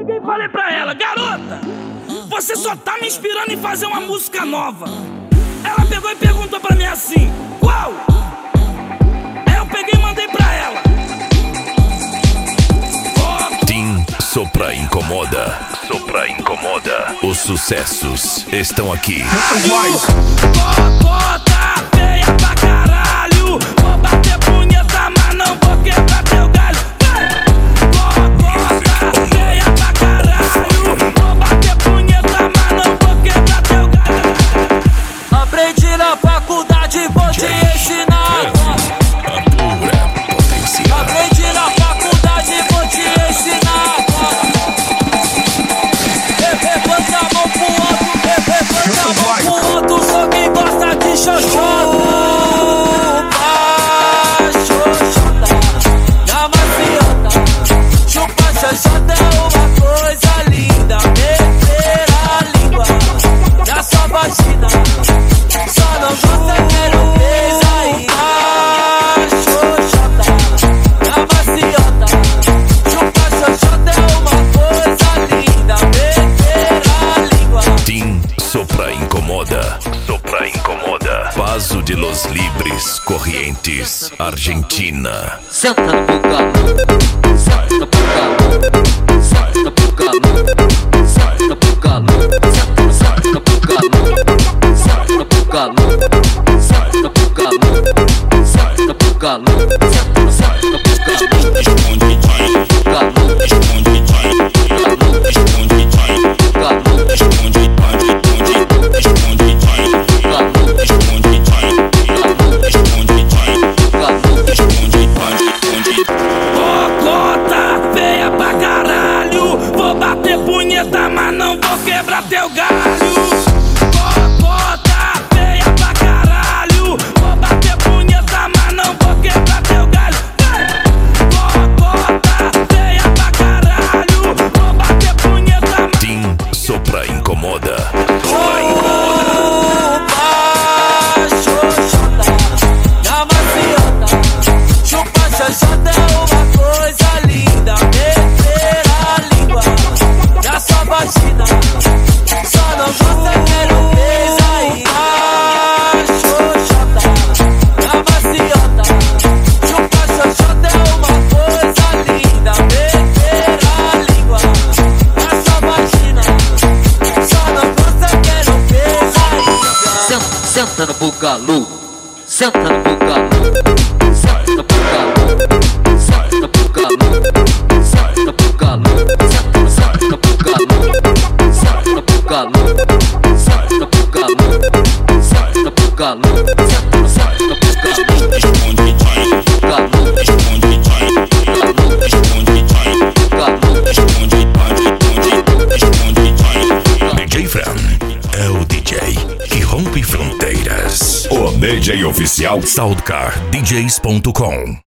peguei e falei pra ela: garota, você só tá me inspirando em fazer uma música nova. Ela pegou e perguntou pra mim assim: qual? Aí eu peguei e mandei pra ela: Tim Sopra Incomoda. Sopra Incomoda. Os sucessos estão aqui. Cocota feia pra caralho, vou bater punheta, mas não vou quebrar teu galho. Cocota feia pra caralho, vou bater punheta, mas não vou quebrar teu galho. Aprendi na faculdade, vou te ensinar. Aprendi na faculdade, vou te ensinar. Levanta a mão pro alto, levanta a mão pro alto, só quem gosta de xoxota. Xoxota, na maciota. Chupa xoxota é uma coisa linda. Meter a língua na sua vagina, só não gosta quero beijo aí. Xoxota, na maciota. Chupa xoxota é uma coisa linda. Tim Sopra Incomoda. Sopra Incomoda. Paso de los Libres, Corrientes, Argentina. Senta no bugalão, senta no bugalão, senta no bugalão, senta no bugalão, senta no bugalão, senta no bugalão, senta no bugalão, senta no bugalão, senta no bugalão. Responde bugalão, responde bugalão, responde bugalão, responde Cocota feia pra caralho, vou bater punheta, mas não vou quebrar teu galho. Cocota feia pra caralho, vou bater punheta, mas não vou quebrar teu galho. Cocota feia pra caralho, vou bater punheta. Tim Sopra Incomoda. Xoxota é uma coisa linda. Meter a língua na sua vagina, só não gosta quero beijo aí. Xoxota, na maciota. Chupa xoxota é uma coisa linda. Meter a língua na sua vagina, só não gosta quero beijo aí. Senta no bugalú, senta no bugalú. Senta no bugalão, senta no bugalão, senta no bugalão, senta no bugalão, senta no bugalão, senta no bugalão, senta no bugalão, senta no bugalão. Responde bugalão, responde bugalão, responde bugalão, responde. DJ Fran é o DJ que rompe fronteiras. O DJ oficial SoundCardDJs.com